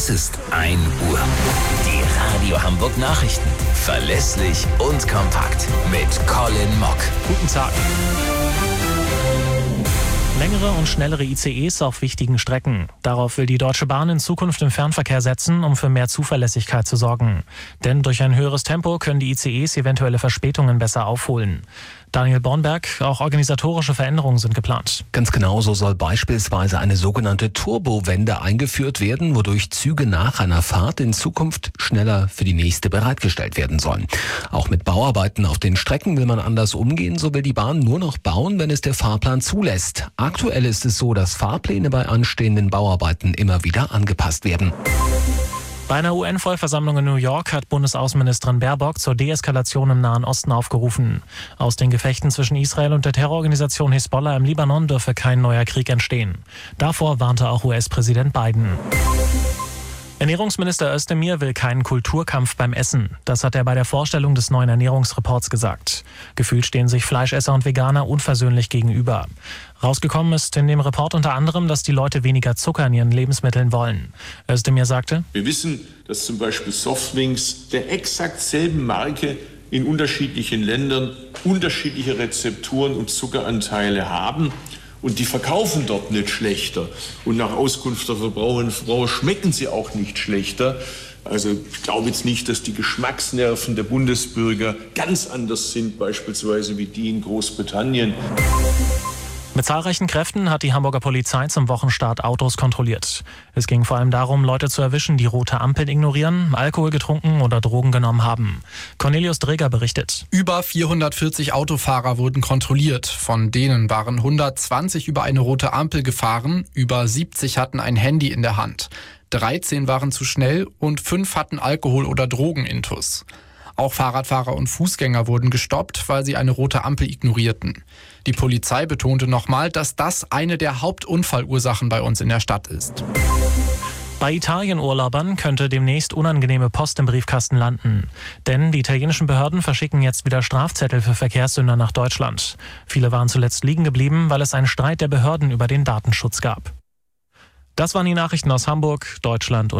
Es ist 1 Uhr. Die Radio Hamburg Nachrichten. Verlässlich und kompakt. Mit Colin Mock. Guten Tag. Längere und schnellere ICEs auf wichtigen Strecken. Darauf will die Deutsche Bahn in Zukunft im Fernverkehr setzen, um für mehr Zuverlässigkeit zu sorgen. Denn durch ein höheres Tempo können die ICEs eventuelle Verspätungen besser aufholen. Daniel Bornberg, auch organisatorische Veränderungen sind geplant. Ganz genau, so soll beispielsweise eine sogenannte Turbowende eingeführt werden, wodurch Züge nach einer Fahrt in Zukunft schneller für die nächste bereitgestellt werden sollen. Auch mit Bauarbeiten auf den Strecken will man anders umgehen, so will die Bahn nur noch bauen, wenn es der Fahrplan zulässt. Aktuell ist es so, dass Fahrpläne bei anstehenden Bauarbeiten immer wieder angepasst werden. Bei einer UN-Vollversammlung in New York hat Bundesaußenministerin Baerbock zur Deeskalation im Nahen Osten aufgerufen. Aus den Gefechten zwischen Israel und der Terrororganisation Hisbollah im Libanon dürfe kein neuer Krieg entstehen. Davor warnte auch US-Präsident Biden. Ernährungsminister Özdemir will keinen Kulturkampf beim Essen. Das hat er bei der Vorstellung des neuen Ernährungsreports gesagt. Gefühlt stehen sich Fleischesser und Veganer unversöhnlich gegenüber. Rausgekommen ist in dem Report unter anderem, dass die Leute weniger Zucker in ihren Lebensmitteln wollen. Özdemir sagte: Wir wissen, dass zum Beispiel Softdrinks der exakt selben Marke in unterschiedlichen Ländern unterschiedliche Rezepturen und Zuckeranteile haben. Und die verkaufen dort nicht schlechter. Und nach Auskunft der Verbraucherinnen und Verbraucher schmecken sie auch nicht schlechter. Also ich glaube jetzt nicht, dass die Geschmacksnerven der Bundesbürger ganz anders sind, beispielsweise wie die in Großbritannien. Mit zahlreichen Kräften hat die Hamburger Polizei zum Wochenstart Autos kontrolliert. Es ging vor allem darum, Leute zu erwischen, die rote Ampeln ignorieren, Alkohol getrunken oder Drogen genommen haben. Cornelius Dreger berichtet. Über 440 Autofahrer wurden kontrolliert. Von denen waren 120 über eine rote Ampel gefahren, über 70 hatten ein Handy in der Hand. 13 waren zu schnell und 5 hatten Alkohol- oder Drogenintus. Auch Fahrradfahrer und Fußgänger wurden gestoppt, weil sie eine rote Ampel ignorierten. Die Polizei betonte nochmal, dass das eine der Hauptunfallursachen bei uns in der Stadt ist. Bei Italien-Urlaubern könnte demnächst unangenehme Post im Briefkasten landen. Denn die italienischen Behörden verschicken jetzt wieder Strafzettel für Verkehrssünder nach Deutschland. Viele waren zuletzt liegen geblieben, weil es einen Streit der Behörden über den Datenschutz gab. Das waren die Nachrichten aus Hamburg, Deutschland und